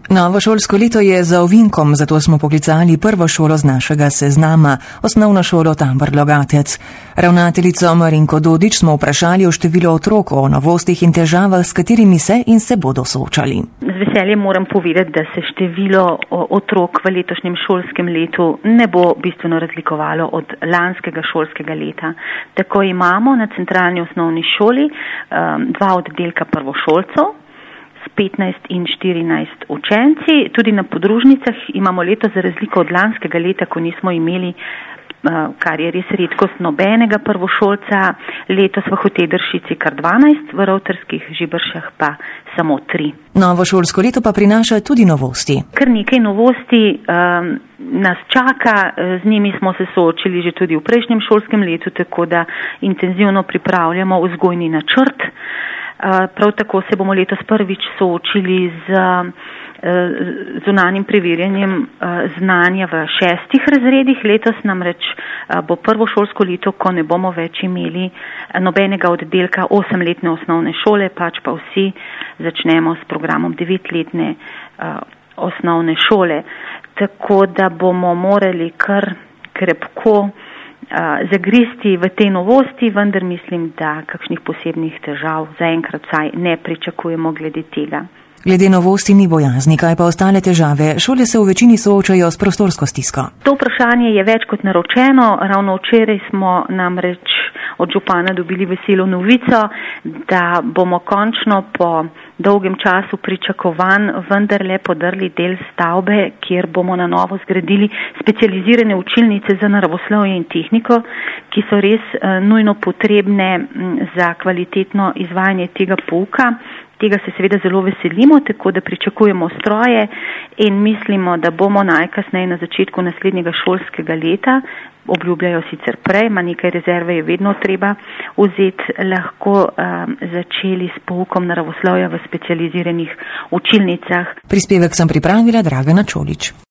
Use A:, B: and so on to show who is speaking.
A: Novo šolsko leto je za ovinkom, zato smo poklicali prvo šolo z našega seznama, osnovno šolo Tambor Logatec. Ravnateljico Marinko Dodič smo vprašali o številu otrok, o novostih in težavah, s katerimi se in se bodo soočali.
B: Z veseljem moram povedati, da se število otrok v letošnjem šolskem letu ne bo bistveno razlikovalo od lanskega šolskega leta. Tako imamo na centralni osnovni šoli 2 oddelka prvošolcev, 15 in 14 učenci. Tudi na podružnicah imamo leto za razliko od lanskega leta, ko nismo imeli, kar je res redkost, nobenega prvošolca. Letos v Hotedršici kar 12, v Rovtarskih Žibršah pa samo 3.
A: Novo šolsko leto pa prinaša tudi novosti.
B: Kar nekaj novosti nas čaka, z njimi smo se soočili že tudi v prejšnjem šolskem letu, tako da intenzivno pripravljamo vzgojni načrt. Prav tako se bomo letos prvič soočili z zunanjim preverjanjem znanja v 6 razredih. Letos namreč bo prvo šolsko leto, ko ne bomo več imeli nobenega oddelka 8-letne osnovne šole, pač pa vsi začnemo s programom 9-letne osnovne šole. Tako da bomo morali kar krepko zagristi v te novosti, vendar mislim, da kakšnih posebnih težav zaenkrat vsaj ne pričakujemo glede tega.
A: Glede novosti ni bojazni, kaj pa ostale težave? Šole se v večini soočajo s prostorsko stisko.
B: To vprašanje je več kot naročeno. Ravno včeraj smo namreč od župana dobili veselo novico, da bomo končno po dolgem času pričakovanj vendarle podrli del stavbe, kjer bomo na novo zgradili specializirane učilnice za naravoslovje in tehniko, ki so res nujno potrebne za kvalitetno izvajanje tega pouka. Tega se seveda zelo veselimo, tako da pričakujemo stroje in mislimo, da bomo najkasneje na začetku naslednjega šolskega leta, obljubljajo sicer prej, ma nekaj rezerve je vedno treba vzeti, lahko začeli s poukom naravoslovja v specializiranih učilnicah.
A: Prispevek sem pripravila Dragana Čolič.